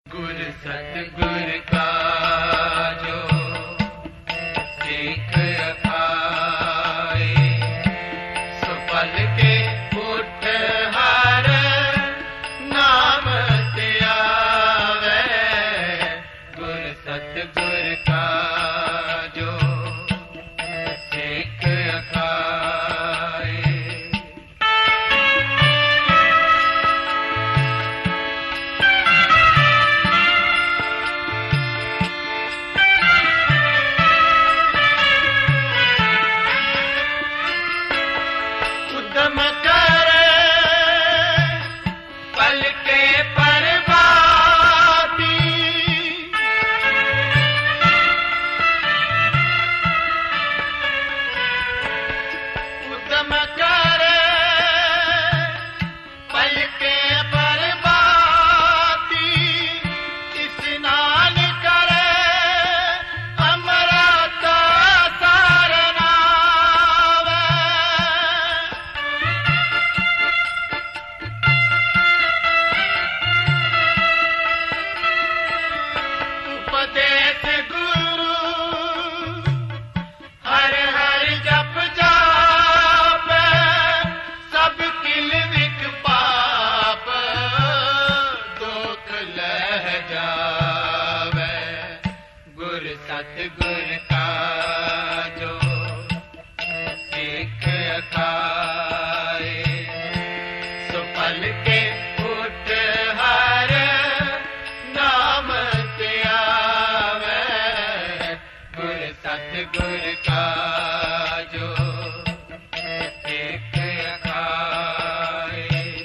गुर सतगुर का जो सीख अखाए, सो पल के उठ हर नाम ते आवे। गुर सतगुर का जो सीख अखाए। सतगुर का जो सीख अखाए, सो पल के उठ हर नाम ते आवे। गुर सतगुर का जो सीख अखाए।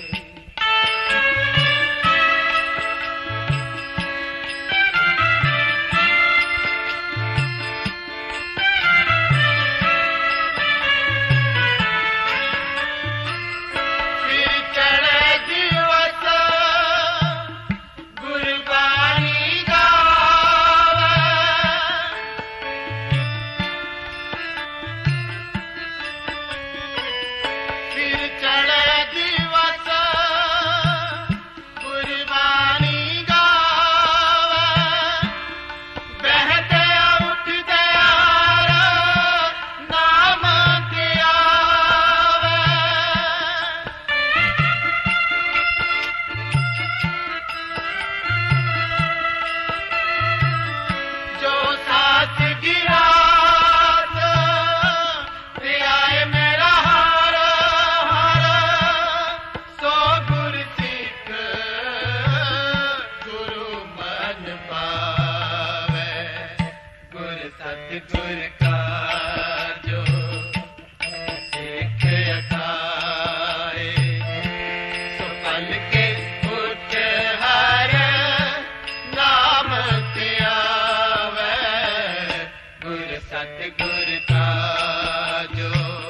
सतगुर का जो सीख अखाए, सो पल के उठ हर नाम ते आवे। गुर सतगुर का जो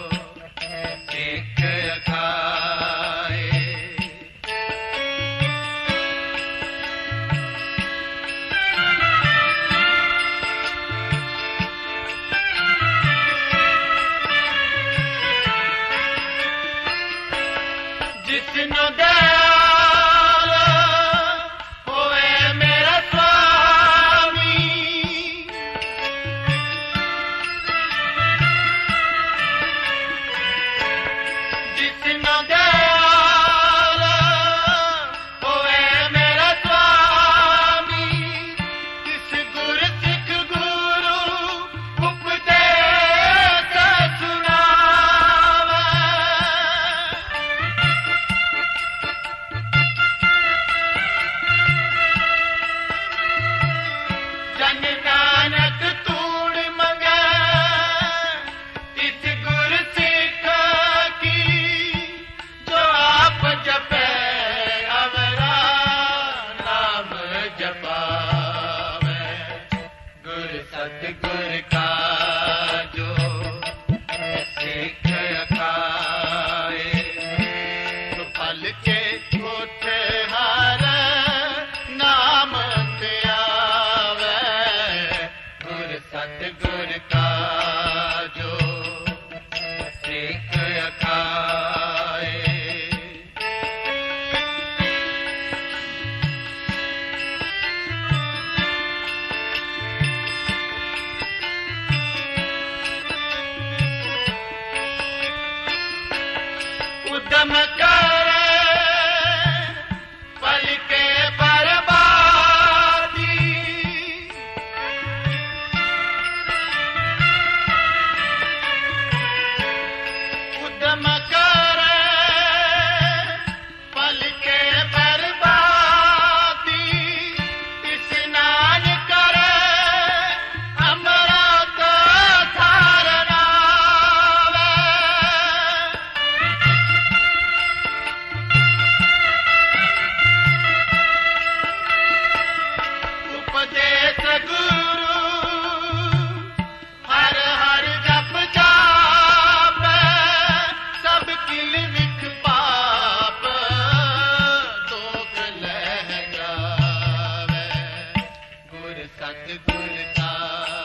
सीख अखाए। जिसनो दयाल होवे मेरा स्वामी, जिसनो दयाल होवे मेरा स्वामी, तिस गुर सिख गुरु उपदेश सुनावे। जन नानक तूड़ मंगे इस गुर सिख की, जो आप जपे अवरा नाम जपावे। गुर सतगुर का जो सीख अखाए, तो पल के उठ हर नाम ते आवे। गुर सतगुर का जो सीख अखाए। सतगुर का